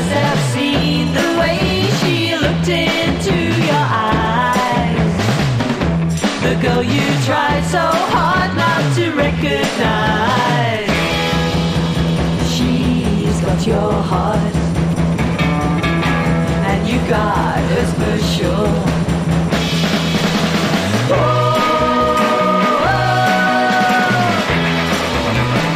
must have seen the way she looked into your eyes. The girl you tried so hard not to recognize. She's got your heart, and you got hers for sure.